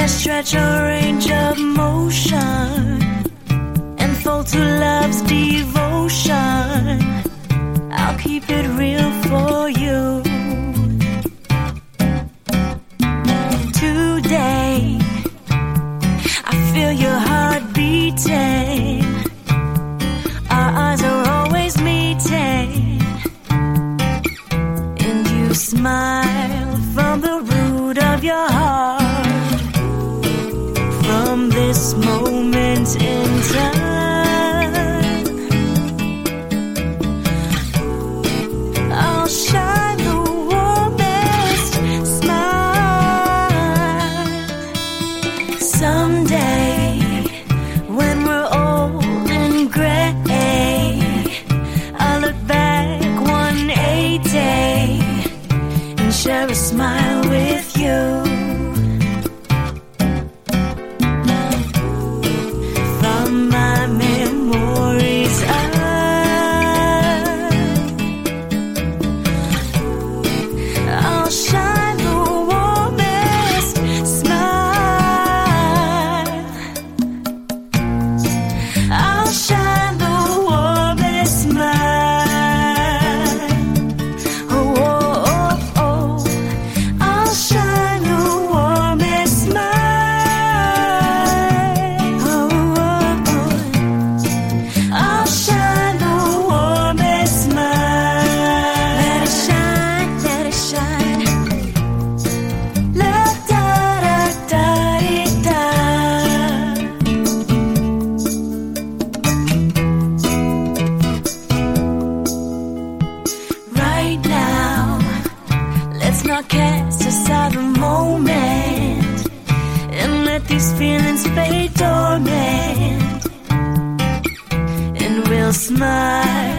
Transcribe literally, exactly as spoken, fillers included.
Let's stretch our range of motion and fall to love's devotion. I'll keep it real for you. Today, I feel your heart beating. Our eyes are always meeting, and you smile from the root of your heart. From this moment in time, I'll shine the warmest smile. Someday, when we're old and gray, I'll look back one eighty and share a smile with you. Not cast aside the moment and let these feelings fade dormant, and we'll smile